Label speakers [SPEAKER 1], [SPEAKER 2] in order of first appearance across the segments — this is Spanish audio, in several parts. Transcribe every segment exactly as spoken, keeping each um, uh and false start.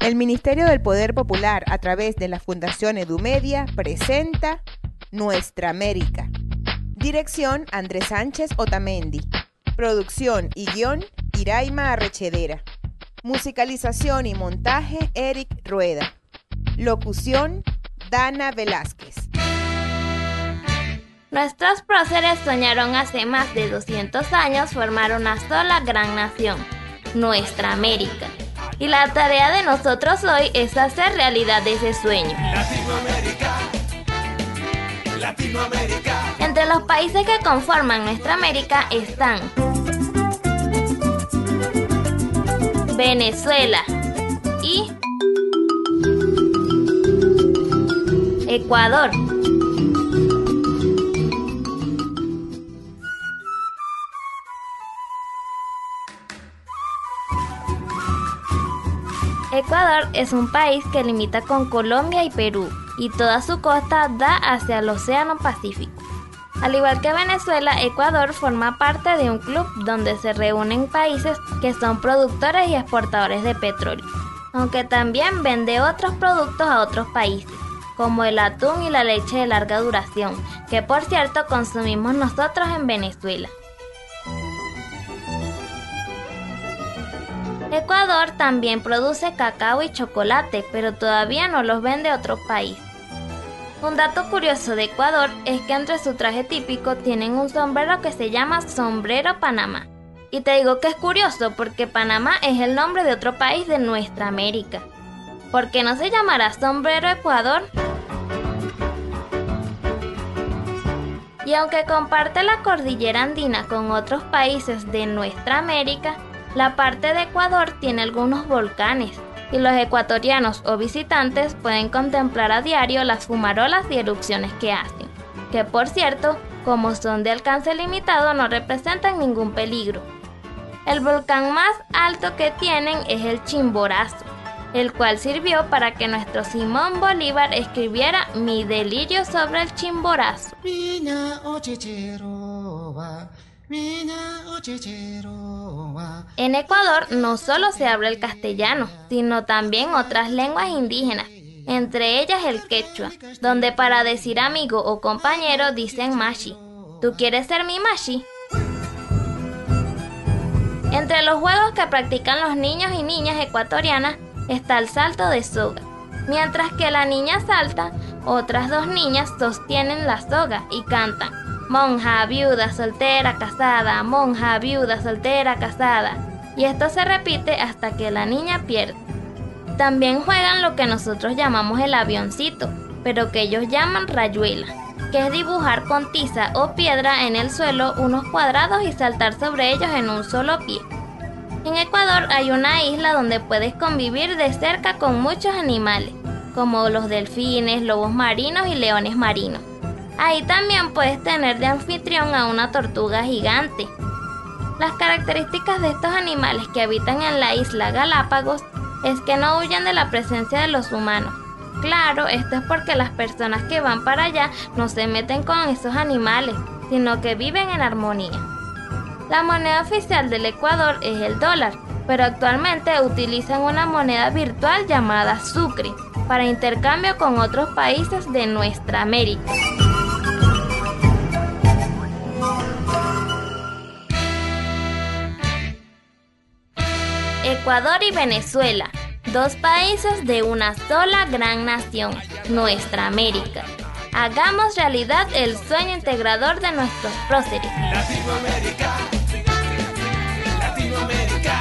[SPEAKER 1] El Ministerio del Poder Popular, a través de la Fundación Edumedia, presenta Nuestra América. Dirección: Andrés Sánchez Otamendi. Producción y guión: Iraima Arrechedera. Musicalización y montaje: Eric Rueda. Locución: Dana Velázquez.
[SPEAKER 2] Nuestros próceres soñaron hace más de doscientos años formar una sola gran nación, nuestra América. Y la tarea de nosotros hoy es hacer realidad ese sueño.
[SPEAKER 3] Latinoamérica, Latinoamérica.
[SPEAKER 2] Entre los países que conforman nuestra América están Venezuela y Ecuador. Ecuador es un país que limita con Colombia y Perú, y toda su costa da hacia el Océano Pacífico. Al igual que Venezuela, Ecuador forma parte de un club donde se reúnen países que son productores y exportadores de petróleo, aunque también vende otros productos a otros países, como el atún y la leche de larga duración, que por cierto consumimos nosotros en Venezuela. Ecuador también produce cacao y chocolate, pero todavía no los vende a otros países. Un dato curioso de Ecuador es que entre su traje típico tienen un sombrero que se llama sombrero Panamá. Y te digo que es curioso porque Panamá es el nombre de otro país de nuestra América. ¿Por qué no se llamará sombrero Ecuador? Y aunque comparte la cordillera andina con otros países de nuestra América, la parte de Ecuador tiene algunos volcanes, y los ecuatorianos o visitantes pueden contemplar a diario las fumarolas y erupciones que hacen, que por cierto, como son de alcance limitado, no representan ningún peligro. El volcán más alto que tienen es el Chimborazo, el cual sirvió para que nuestro Simón Bolívar escribiera Mi delirio sobre el Chimborazo. En Ecuador no solo se habla el castellano, sino también otras lenguas indígenas, entre ellas el quechua, donde para decir amigo o compañero dicen mashi. ¿Tú quieres ser mi mashi? Entre los juegos que practican los niños y niñas ecuatorianas está el salto de soga. Mientras que la niña salta, otras dos niñas sostienen la soga y cantan: monja, viuda, soltera, casada, monja, viuda, soltera, casada. Y esto se repite hasta que la niña pierde. También juegan lo que nosotros llamamos el avioncito, pero que ellos llaman rayuela, que es dibujar con tiza o piedra en el suelo unos cuadrados y saltar sobre ellos en un solo pie. En Ecuador hay una isla donde puedes convivir de cerca con muchos animales, como los delfines, lobos marinos y leones marinos. Ahí también puedes tener de anfitrión a una tortuga gigante. Las características de estos animales que habitan en la isla Galápagos es que no huyen de la presencia de los humanos. Claro, esto es porque las personas que van para allá no se meten con esos animales, sino que viven en armonía. La moneda oficial del Ecuador es el dólar, pero actualmente utilizan una moneda virtual llamada sucre para intercambio con otros países de nuestra América. Ecuador y Venezuela, dos países de una sola gran nación, nuestra América. Hagamos realidad el sueño integrador de nuestros próceres.
[SPEAKER 3] Latinoamérica, Latinoamérica.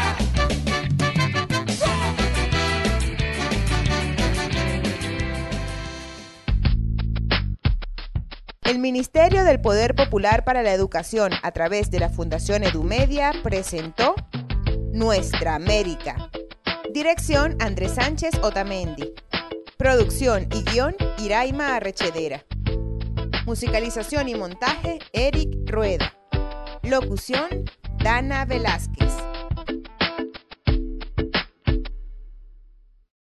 [SPEAKER 1] El Ministerio del Poder Popular para la Educación, a través de la Fundación Edumedia, presentó Nuestra América. Dirección: Andrés Sánchez Otamendi. Producción y guión: Iraima Arrechedera. Musicalización y montaje: Eric Rueda. Locución: Dana Velázquez.